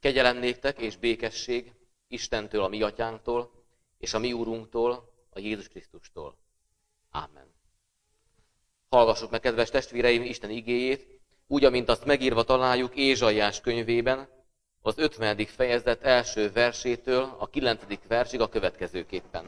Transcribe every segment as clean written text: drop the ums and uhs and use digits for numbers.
Kegyelem néktek és békesség Istentől, a mi atyánktól, és a mi úrunktól, a Jézus Krisztustól. Ámen. Hallgassuk meg, kedves testvéreim, Isten igéjét, úgy, amint azt megírva találjuk Ézsaiás könyvében, az 50. fejezet első versétől a 9. versig a következőképpen.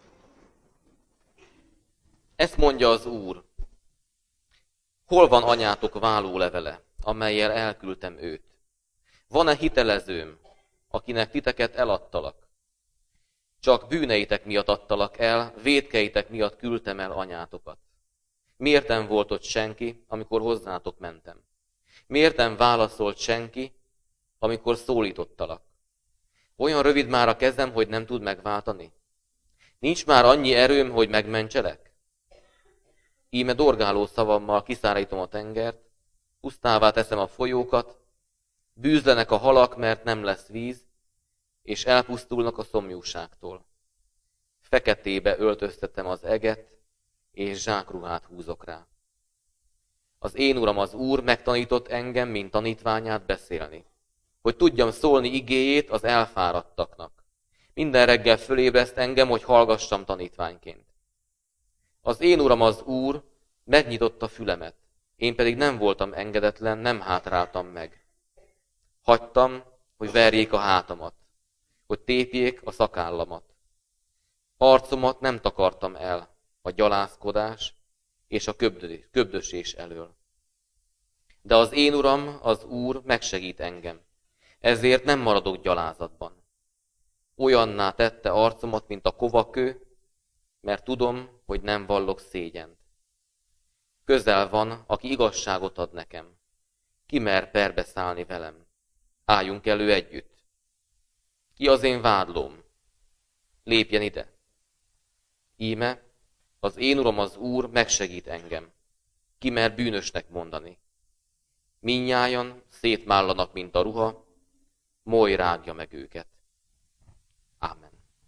Ezt mondja az Úr: hol van anyátok válólevele, amellyel elküldtem őt? Van-e hitelezőm, akinek titeket eladtalak? Csak bűneitek miatt adtalak el, vétkeitek miatt küldtem el anyátokat. Miért nem volt ott senki, amikor hozzátok mentem? Miért nem válaszolt senki, amikor szólítottalak? Olyan rövid már a kezem, hogy nem tud megváltani? Nincs már annyi erőm, hogy megmentselek? Íme dorgáló szavammal kiszárítom a tengert, pusztává teszem a folyókat, bűzlenek a halak, mert nem lesz víz, és elpusztulnak a szomjúságtól. Feketébe öltöztetem az eget, és zsákruhát húzok rá. Az én uram, az Úr megtanított engem, mint tanítványát beszélni, hogy tudjam szólni igéjét az elfáradtaknak. Minden reggel fölébreszt engem, hogy hallgassam tanítványként. Az én uram, az Úr megnyitotta fülemet, én pedig nem voltam engedetlen, nem hátráltam meg. Hagytam, hogy verjék a hátamat, hogy tépjék a szakállamat. Arcomat nem takartam el a gyalázkodás és a köbdösés elől. De az én uram, az Úr megsegít engem, ezért nem maradok gyalázatban. Olyanná tette arcomat, mint a kovakő, mert tudom, hogy nem vallok szégyent. Közel van, aki igazságot ad nekem. Ki mer perbe szállni velem? Álljunk elő együtt. Ki az én vádlóm? Lépjen ide. Íme, az én uram, az Úr megsegít engem. Ki mer bűnösnek mondani? Mindnyájan szétmállanak, mint a ruha, moly rágja meg őket. Ámen.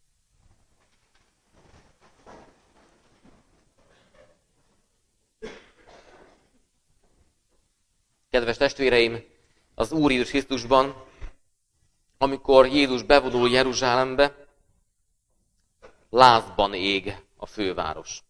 Kedves testvéreim, az Úr Jézus Krisztusban, amikor Jézus bevonul Jeruzsálembe, lázban ég a főváros.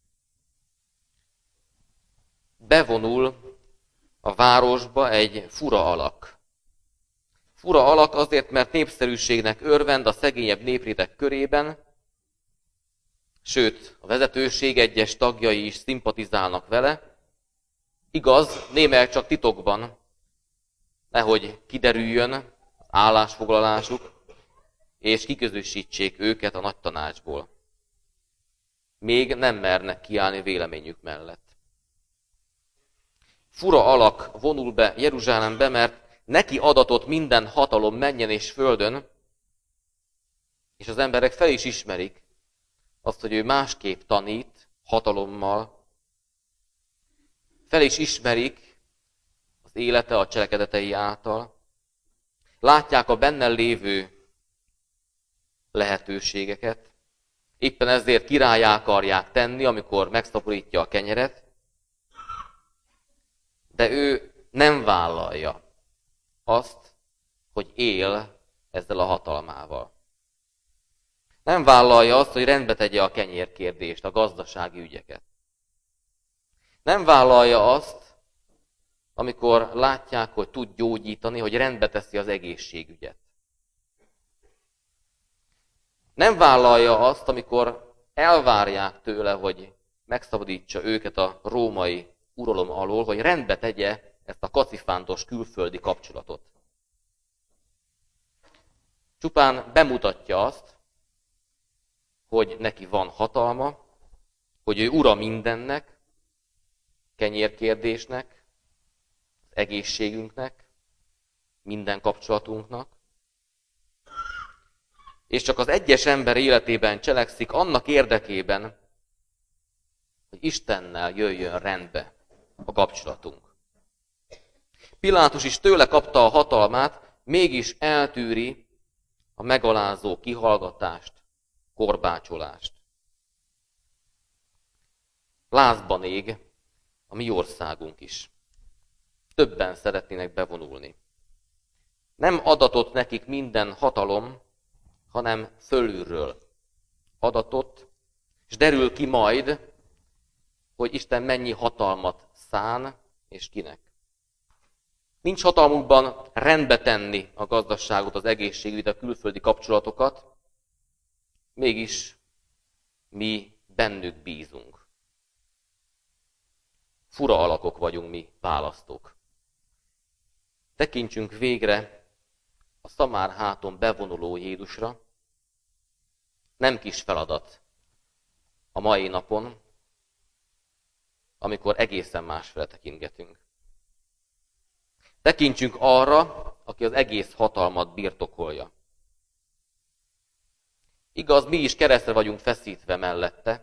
Bevonul a városba egy fura alak. Fura alak azért, mert népszerűségnek örvend a szegényebb népréteg körében, sőt, a vezetőség egyes tagjai is szimpatizálnak vele. Igaz, némelyek csak titokban, nehogy kiderüljön az állásfoglalásuk, és kiközösítsék őket a nagy tanácsból. Még nem mernek kiállni véleményük mellett. Fura alak vonul be Jeruzsálembe, mert neki adatott minden hatalom mennyen és földön, és az emberek fel is ismerik azt, hogy ő másképp tanít hatalommal. Fel is ismerik az élete a cselekedetei által. Látják a benne lévő lehetőségeket. Éppen ezért királlyá akarják tenni, amikor megszaporítja a kenyeret. De ő nem vállalja azt, hogy él ezzel a hatalmával. Nem vállalja azt, hogy rendbe tegye a kenyérkérdést, a gazdasági ügyeket. Nem vállalja azt, amikor látják, hogy tud gyógyítani, hogy rendbe teszi az egészségügyet. Nem vállalja azt, amikor elvárják tőle, hogy megszabadítsa őket a római uralom alól, hogy rendbe tegye ezt a kacifántos külföldi kapcsolatot. Csupán bemutatja azt, hogy neki van hatalma, hogy ő ura mindennek, kenyérkérdésnek, az egészségünknek, minden kapcsolatunknak, és csak az egyes ember életében cselekszik annak érdekében, hogy Istennel jöjjön rendbe a kapcsolatunk. Pilátus is tőle kapta a hatalmát, mégis eltűri a megalázó kihallgatást, korbácsolást. Lázban ég a mi országunk is. Többen szeretnének bevonulni. Nem adatott nekik minden hatalom, hanem fölülről adatott, és derül ki majd, hogy Isten mennyi hatalmat szán, és kinek. Nincs hatalmukban rendbe tenni a gazdaságot, az egészségügyet, a külföldi kapcsolatokat, mégis mi bennük bízunk. Fura alakok vagyunk mi, választók. Tekintsünk végre a szamár háton bevonuló Jézusra. Nem kis feladat a mai napon, amikor egészen másfele tekintgetünk. Tekintsünk arra, aki az egész hatalmat birtokolja. Igaz, mi is keresztre vagyunk feszítve mellette.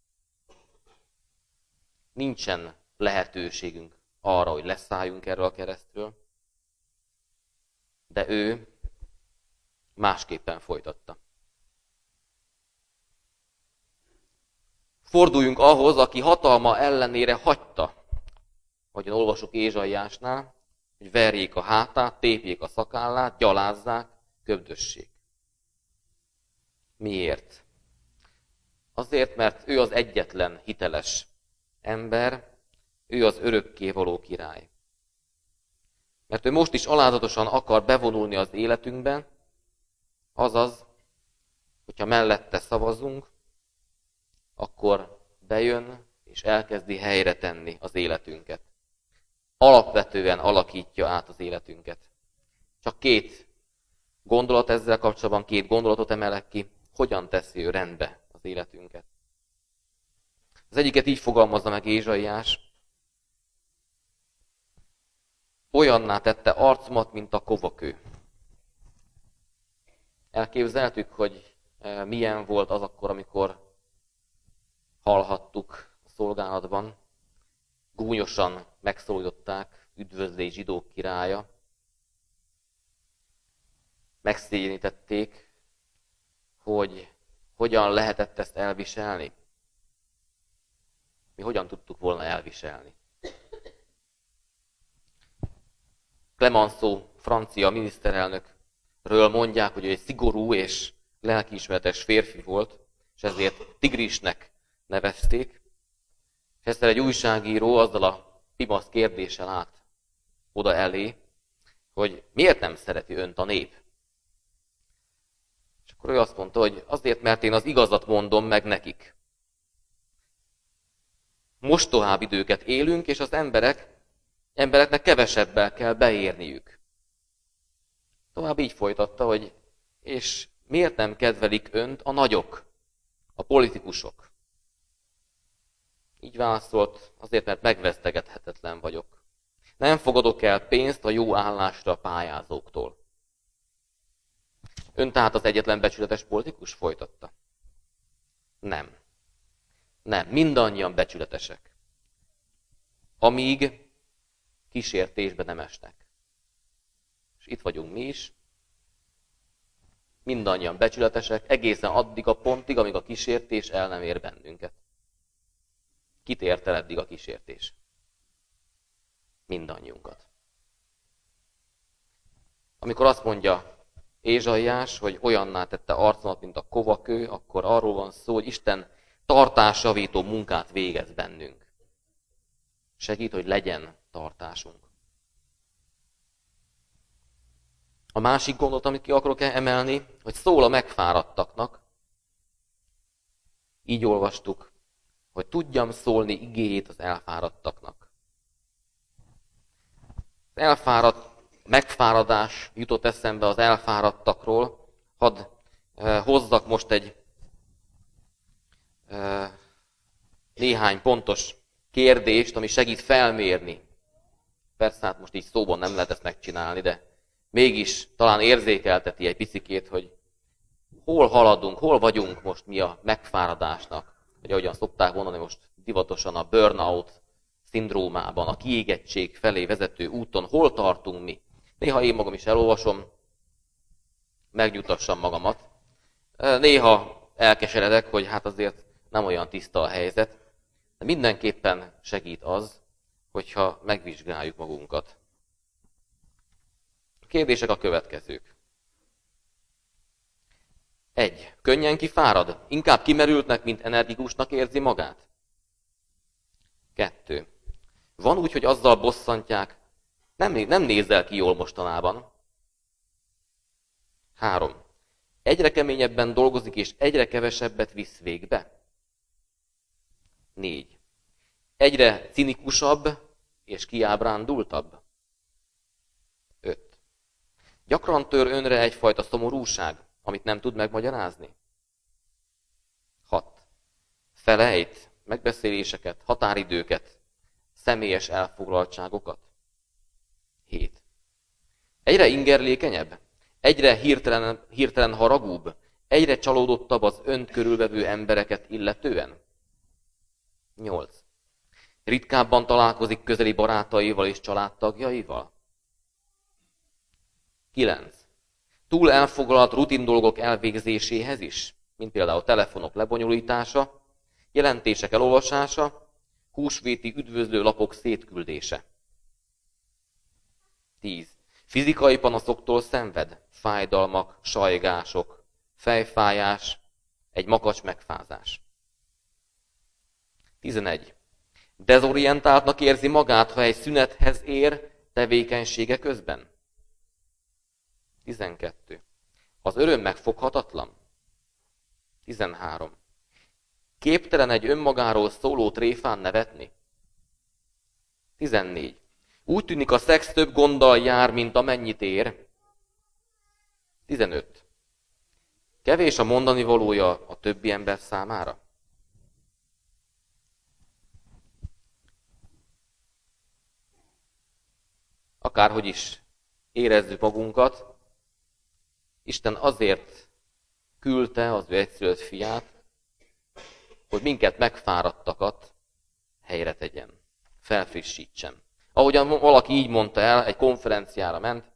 Nincsen lehetőségünk arra, hogy leszálljunk erről a keresztről, de ő másképpen folytatta. Forduljunk ahhoz, aki hatalma ellenére hagyta, ahogyan olvasok Ézsaiásnál, hogy verjék a hátát, tépjék a szakállát, gyalázzák, köbdössék. Miért? Azért, mert ő az egyetlen hiteles ember, ő az örökkévaló király. Mert ő most is alázatosan akar bevonulni az életünkbe, azaz, hogyha mellette szavazunk, akkor bejön és elkezdi helyre tenni az életünket. Alapvetően alakítja át az életünket. Csak két gondolat ezzel kapcsolatban, két gondolatot emelek ki, hogyan teszi ő rendbe az életünket. Az egyiket így fogalmazza meg Ézsaiás: olyanná tette arcomat, mint a kovakő. Elképzeltük, hogy milyen volt az akkor, amikor hallhattuk a szolgálatban, gúnyosan megszólították, üdvözlégy zsidók királya. Megszégyenítették, hogy hogyan lehetett ezt elviselni. Mi hogyan tudtuk volna elviselni. Clemenceau, francia miniszterelnökről mondják, hogy ő egy szigorú és lelkiismeretes férfi volt, és ezért tigrisnek nevezték. És egyszer egy újságíró azzal a pimasz kérdéssel állt oda elé, hogy miért nem szereti önt a nép. És akkor ő azt mondta, hogy azért, mert én az igazat mondom meg nekik. Mostohább időket élünk, és az embereknek kevesebbel kell beérniük. Tovább így folytatta, hogy és miért nem kedvelik önt a nagyok, a politikusok? Így válaszolt, azért, mert megvesztegethetetlen vagyok. Nem fogadok el pénzt a jó állásra pályázóktól. Ön tehát az egyetlen becsületes politikus? Folytatta. Nem. Mindannyian becsületesek. Amíg kísértésbe nem esnek. És itt vagyunk mi is. Mindannyian becsületesek, egészen addig a pontig, amíg a kísértés el nem ér bennünket. Kit ért el eddig a kísértés? Mindannyiunkat. Amikor azt mondja Ézsaiás, hogy olyanná tette arcomat, mint a kovakő, akkor arról van szó, hogy Isten tartásjavító munkát végez bennünk. Segít, hogy legyen tartásunk. A másik gondot, amit ki akarok emelni, hogy szól a megfáradtaknak. Így olvastuk, hogy tudjam szólni igéjét az elfáradtaknak. Megfáradás jutott eszembe az elfáradtakról. Hadd hozzak most egy néhány pontos kérdést, ami segít felmérni. Persze, hát most így szóban nem lehet ezt megcsinálni, de mégis talán érzékelteti egy picikét, hogy hol haladunk, hol vagyunk most mi a megfáradásnak. Vagy ahogyan szokták mondani most divatosan a burnout szindrómában, a kiégettség felé vezető úton, hol tartunk mi. Néha én magam is elolvasom, megnyugtassam magamat. Néha elkeseredek, hogy hát azért nem olyan tiszta a helyzet, de mindenképpen segít az, hogyha megvizsgáljuk magunkat. Kérdések a következők. 1. Könnyen kifárad? Inkább kimerültnek, mint energikusnak érzi magát? 2. Van úgy, hogy azzal bosszantják, nem nézel ki jól mostanában? 3. Egyre keményebben dolgozik, és egyre kevesebbet visz végbe? 4. Egyre cinikusabb és kiábrándultabb? 5. Gyakran tör önre egyfajta szomorúság, amit nem tud megmagyarázni? 6. Felejt megbeszéléseket, határidőket, személyes elfoglaltságokat? 7. Egyre ingerlékenyebb, egyre hirtelen haragúbb, egyre csalódottabb az önt körülvevő embereket illetően? 8. Ritkábban találkozik közeli barátaival és családtagjaival? 9. Túl elfoglalt rutin dolgok elvégzéséhez is, mint például telefonok lebonyolítása, jelentések elolvasása, húsvéti üdvözlőlapok szétküldése. 10. Fizikai panaszoktól szenved, fájdalmak, sajgások, fejfájás, egy makacs megfázás. 11. Dezorientáltnak érzi magát, ha egy szünethez ér tevékenysége közben? 12. Az öröm megfoghatatlan? 13. Képtelen egy önmagáról szóló tréfán nevetni? 14. Úgy tűnik, a szex több gonddal jár, mint amennyit ér? 15. Kevés a mondani valója a többi ember számára? Akárhogy is érezzük magunkat, Isten azért küldte az ő egyszülött fiát, hogy minket megfáradtakat helyre tegyen, felfrissítsen. Ahogyan valaki így mondta el, egy konferenciára ment,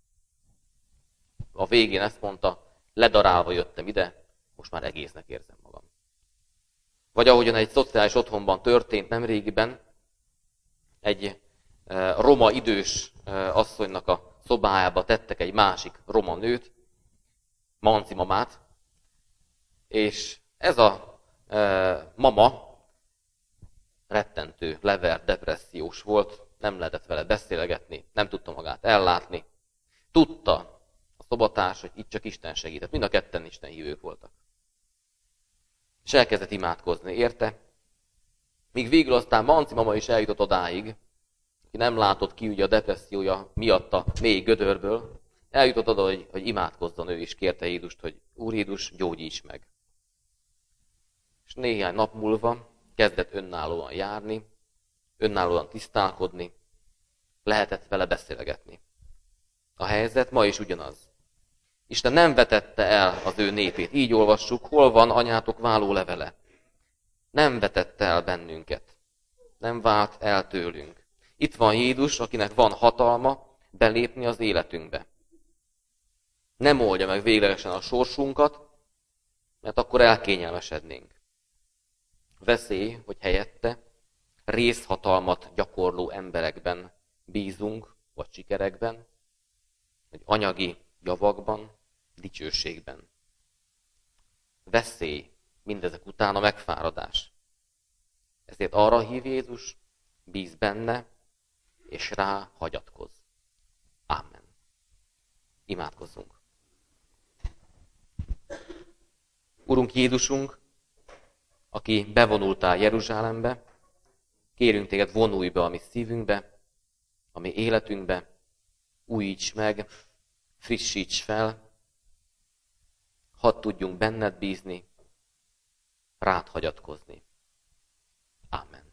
a végén ezt mondta, ledarálva jöttem ide, most már egésznek érzem magam. Vagy ahogyan egy szociális otthonban történt nemrégiben, egy roma idős asszonynak a szobájába tettek egy másik roma nőt, Manci mamát, és ez a mama rettentő, levert, depressziós volt, nem lehetett vele beszélgetni, nem tudta magát ellátni. Tudta a szobatárs, hogy itt csak Isten segített. Mind a ketten Isten hívők voltak. És elkezdett imádkozni, érte? Míg végül aztán Manci mama is eljutott odáig, aki nem látott ki ugye a depressziója miatt a mély gödörből, eljutott oda, hogy imádkozzon ő is, kérte Jézust, hogy Úr Jézus, gyógyíts meg. És néhány nap múlva kezdett önállóan járni, önállóan tisztálkodni, lehetett vele beszélgetni. A helyzet ma is ugyanaz. Isten nem vetette el az ő népét. Így olvassuk, hol van anyátok válólevele. Nem vetette el bennünket. Nem vált el tőlünk. Itt van Jézus, akinek van hatalma belépni az életünkbe. Nem oldja meg véglegesen a sorsunkat, mert akkor elkényelmesednénk. Veszély, hogy helyette részhatalmat gyakorló emberekben bízunk, vagy sikerekben, vagy anyagi javakban, dicsőségben. Veszély, mindezek után a megfáradás. Ezért arra hív Jézus, bíz benne, és rá hagyatkozz. Amen. Imádkozzunk. Urunk Jézusunk, aki bevonultál Jeruzsálembe, kérünk téged, vonulj be a mi szívünkbe, a mi életünkbe, újíts meg, frissíts fel, hadd tudjunk benned bízni, rád hagyatkozni. Amen.